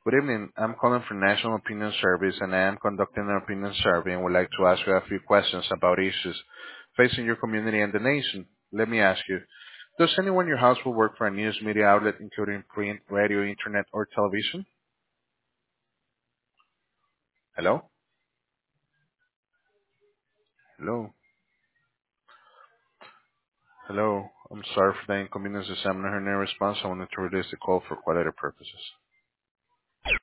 Good evening. I'm calling from National Opinion Service, and I am conducting an opinion survey and would like to ask you a few questions about issues facing your community and the nation. Let me ask you, does anyone in your household work for a news media outlet, including print, radio, internet, or television? Hello? Hello? Hello? I'm sorry for the inconvenience. As I'm not hearing any response, I wanted to release the call for quality purposes.